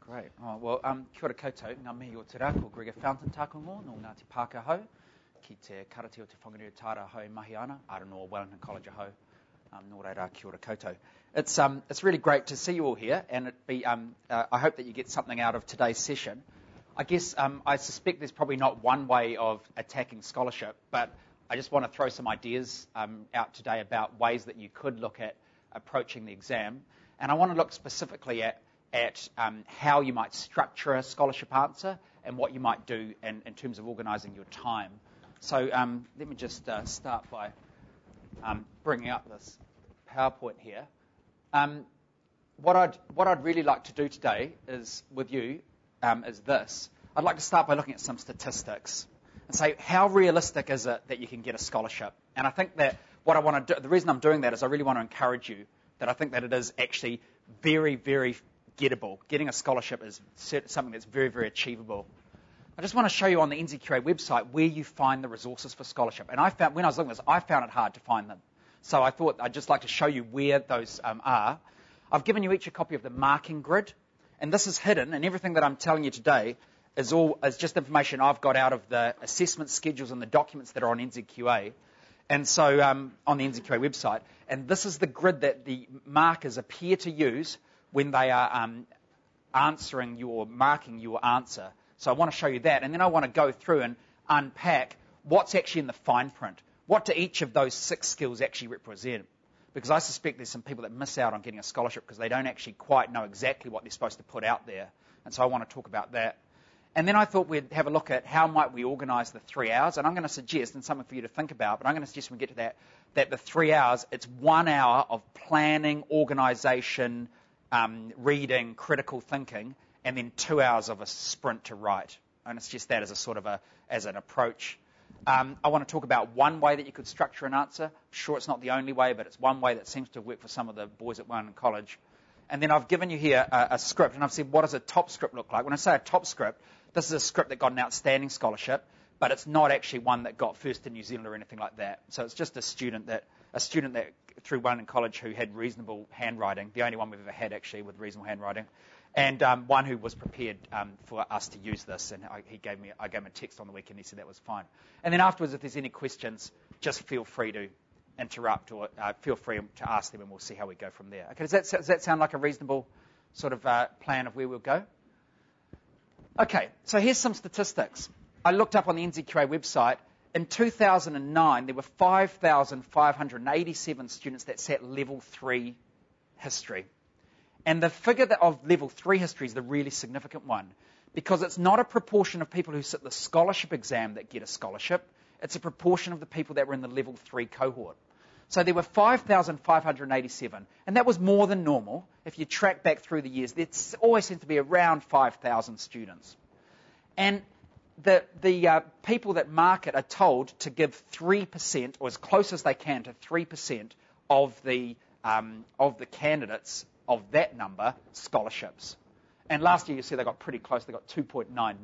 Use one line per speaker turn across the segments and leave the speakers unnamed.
Great. Oh, well, kia ora koutou, ngā mihi o te rā, ko Gregor Fountain tākongo, no Ngāti Pākehau, ki te karate o te whangarua tāra hau mahi ana, Aronoa Wellington College hau, nō reira kia ora koutou. It's really great to see you all here, and I hope that you get something out of today's session. I guess I suspect there's probably not one way of attacking scholarship, but I just want to throw some ideas out today about ways that you could look at approaching the exam, and I want to look specifically at how you might structure a scholarship answer and what you might do in terms of organising your time. So let me just start by bringing up this PowerPoint here. What I'd really like to do today is with you is this. I'd like to start by looking at some statistics and say how realistic is it that you can get a scholarship. And I think that what I want to do, the reason I'm doing that is I really want to encourage you that I think that it is actually very, very gettable. Getting a scholarship is something that's very, very achievable. I just want to show you on the NZQA website where you find the resources for scholarship. And I found, when I was looking at this, I found it hard to find them. So I thought I'd just like to show you where those are. I've given you each a copy of the marking grid. And this is hidden, and everything that I'm telling you today is just information I've got out of the assessment schedules and the documents that are on NZQA. And so on the NZQA website. And this is the grid that the markers appear to use when they are marking your answer. So I want to show you that. And then I want to go through and unpack what's actually in the fine print. What do each of those 6 skills actually represent? Because I suspect there's some people that miss out on getting a scholarship because they don't actually quite know exactly what they're supposed to put out there. And so I want to talk about that. And then I thought we'd have a look at how might we organise the 3 hours. And I'm going to suggest, and something for you to think about, but I'm going to suggest when we get to that the 3 hours, it's 1 hour of planning, organisation, reading, critical thinking, and then 2 hours of a sprint to write. And it's just that as a sort of as an approach. I want to talk about one way that you could structure an answer. I'm sure it's not the only way, but it's one way that seems to work for some of the boys at Wellington College. And then I've given you here a script, and I've said, what does a top script look like? When I say a top script, this is a script that got an outstanding scholarship, but it's not actually one that got first in New Zealand or anything like that. So it's just a student that through Wellington College who had reasonable handwriting, the only one we've ever had actually with reasonable handwriting, and one who was prepared for us to use this. And I gave him a text on the weekend. He said that was fine. And then afterwards, if there's any questions, just feel free to interrupt or feel free to ask them, and we'll see how we go from there. Okay, does that sound like a reasonable sort of plan of where we'll go? Okay, so here's some statistics. I looked up on the NZQA website. In 2009, there were 5,587 students that sat level 3 history. And the figure of level 3 history is the really significant one because it's not a proportion of people who sit the scholarship exam that get a scholarship. It's a proportion of the people that were in the level 3 cohort. So there were 5,587, and that was more than normal. If you track back through the years, there always seems to be around 5,000 students. And the people that mark it are told to give 3%, or as close as they can to 3% of the candidates of that number scholarships. And last year, you see they got pretty close. They got 2.99.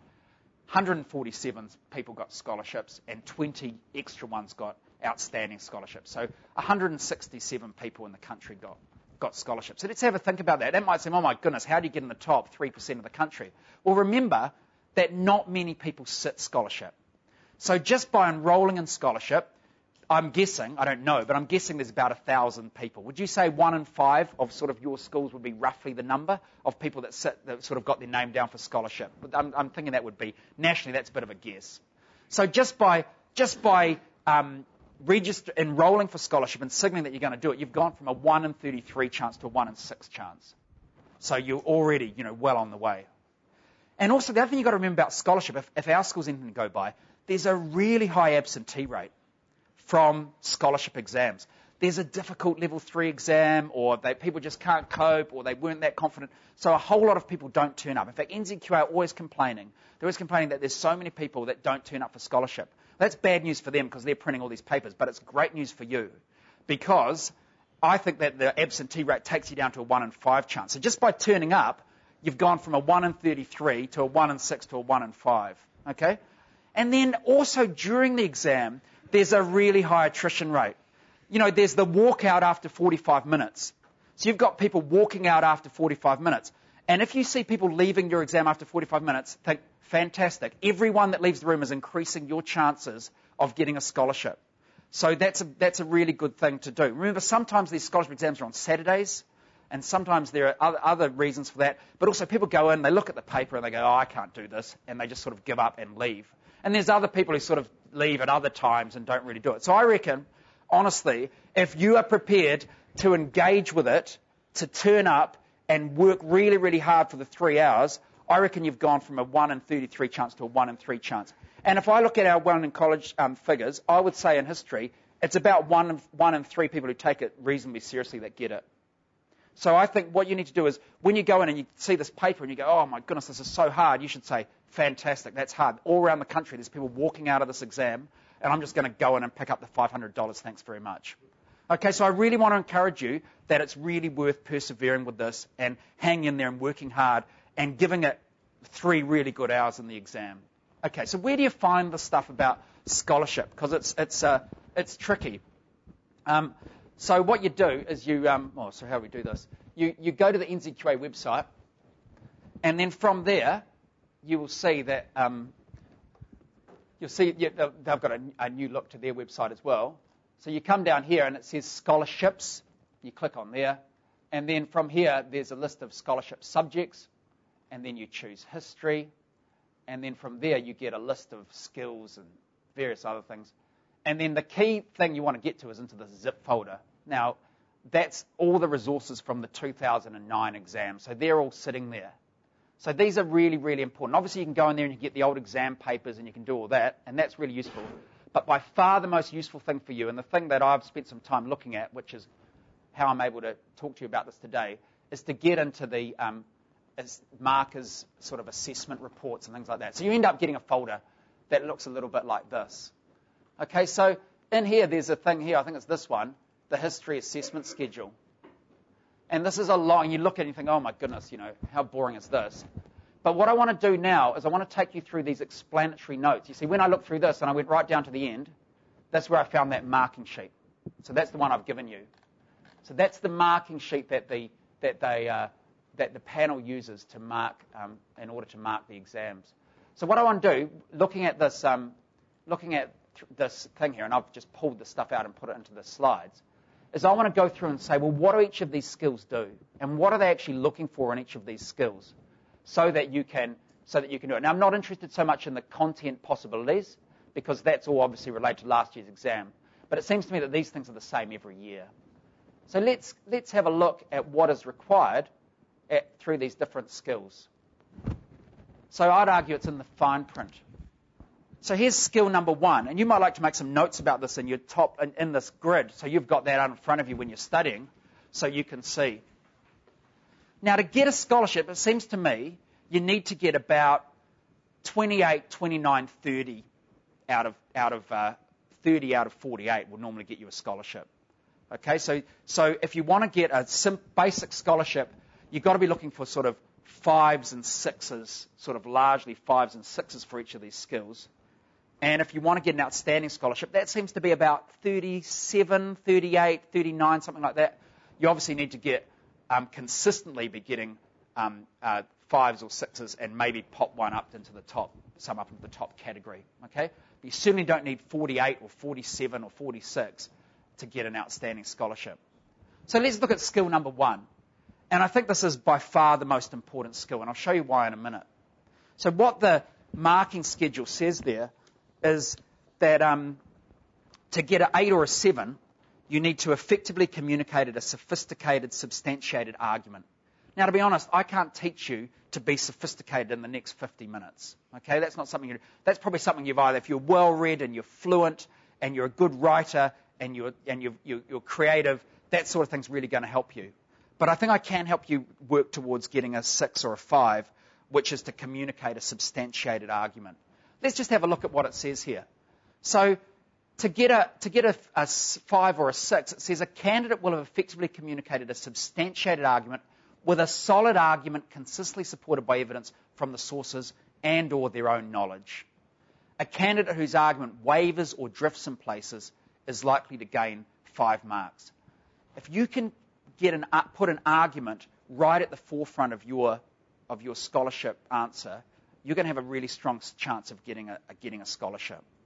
147 people got scholarships, and 20 extra ones got outstanding scholarships. So 167 people in the country got scholarships. So let's have a think about that. That might seem, oh my goodness, how do you get in the top 3% of the country? Well, remember that not many people sit scholarship. So just by enrolling in scholarship, I'm guessing, I don't know, but I'm guessing there's about 1,000 people. Would you say 1 in 5 of sort of your schools would be roughly the number of people that sort of got their name down for scholarship? I'm thinking that would be, nationally, that's a bit of a guess. So just by enrolling for scholarship and signaling that you're going to do it, you've gone from a 1 in 33 chance to a 1 in 6 chance. So you're already, well on the way. And also, the other thing you've got to remember about scholarship, if our school's anything to go by, there's a really high absentee rate from scholarship exams. There's a difficult level 3 exam, or people just can't cope, or they weren't that confident. So a whole lot of people don't turn up. In fact, NZQA are always complaining. They're always complaining that there's so many people that don't turn up for scholarship. That's bad news for them because they're printing all these papers, but it's great news for you because I think that the absentee rate takes you down to a 1 in 5 chance. So just by turning up, you've gone from a 1 in 33 to a 1 in 6 to a 1 in 5. Okay? And then also during the exam, there's a really high attrition rate. There's the walkout after 45 minutes. So you've got people walking out after 45 minutes. And if you see people leaving your exam after 45 minutes, think, fantastic. Everyone that leaves the room is increasing your chances of getting a scholarship. So that's a really good thing to do. Remember, sometimes these scholarship exams are on Saturdays, and sometimes there are other reasons for that. But also people go in, they look at the paper, and they go, oh, I can't do this, and they just sort of give up and leave. And there's other people who sort of leave at other times and don't really do it. So I reckon, honestly, if you are prepared to engage with it, to turn up and work really, really hard for the 3 hours, I reckon you've gone from a 1 in 33 chance to a 1 in 3 chance. And if I look at our Wellington College figures, I would say in history, it's about 1 in 3 people who take it reasonably seriously that get it. So I think what you need to do is, when you go in and you see this paper and you go, oh my goodness, this is so hard, you should say, fantastic, that's hard. All around the country, there's people walking out of this exam, and I'm just going to go in and pick up the $500, thanks very much. Okay, so I really want to encourage you that it's really worth persevering with this and hanging in there and working hard and giving it 3 really good hours in the exam. Okay, so where do you find the stuff about scholarship? Because it's tricky. So what you do is so how do we do this? You go to the NZQA website, and then from there, you will see that they've got a new look to their website as well. So you come down here, and it says scholarships. You click on there, and then from here, there's a list of scholarship subjects, and then you choose history, and then from there, you get a list of skills and various other things. And then the key thing you want to get to is into the zip folder. Now, that's all the resources from the 2009 exam. So they're all sitting there. So these are really, really important. Obviously, you can go in there and you can get the old exam papers and you can do all that, and that's really useful. But by far the most useful thing for you, and the thing that I've spent some time looking at, which is how I'm able to talk to you about this today, is to get into the markers sort of assessment reports and things like that. So you end up getting a folder that looks a little bit like this. Okay, so in here, there's a thing here, I think it's this one, the history assessment schedule. And this is a long, you look at it and you think, oh my goodness, how boring is this? But what I want to do now is I want to take you through these explanatory notes. You see, when I looked through this and I went right down to the end, that's where I found that marking sheet. So that's the one I've given you. So that's the marking sheet that the panel uses to mark in order to mark the exams. So what I want to do, looking at this thing here, and I've just pulled the stuff out and put it into the slides, is I want to go through and say, well, what do each of these skills do? And what are they actually looking for in each of these skills so that you can do it? Now, I'm not interested so much in the content possibilities because that's all obviously related to last year's exam. But it seems to me that these things are the same every year. So let's have a look at what is required through these different skills. So I'd argue it's in the fine print. So here's skill number 1, and you might like to make some notes about this in your in this grid, so you've got that out in front of you when you're studying, so you can see. Now, to get a scholarship, it seems to me you need to get about 28, 29, 30 out of 30 out of 48 will normally get you a scholarship. Okay, so if you want to get a basic scholarship, you've got to be looking for sort of 5s and 6s, sort of largely 5s and 6s for each of these skills. And if you want to get an outstanding scholarship, that seems to be about 37, 38, 39, something like that. You obviously need to get consistently be getting 5s or 6s and maybe pop one up into the top, some up into the top category. Okay, but you certainly don't need 48 or 47 or 46 to get an outstanding scholarship. So let's look at skill number 1. And I think this is by far the most important skill, and I'll show you why in a minute. So what the marking schedule says there is that to get an 8 or a 7, you need to effectively communicate a sophisticated, substantiated argument. Now, to be honest, I can't teach you to be sophisticated in the next 50 minutes. Okay, that's not something that's probably something you've either, if you're well-read and you're fluent and you're a good writer and you're creative, that sort of thing's really going to help you. But I think I can help you work towards getting a 6 or a 5, which is to communicate a substantiated argument. Let's just have a look at what it says here. So to get a 5 or a 6, it says a candidate will have effectively communicated a substantiated argument with a solid argument consistently supported by evidence from the sources and or their own knowledge. A candidate whose argument wavers or drifts in places is likely to gain 5 marks. If you can put an argument right at the forefront of your of your scholarship answer, you're going to have a really strong chance of getting a scholarship.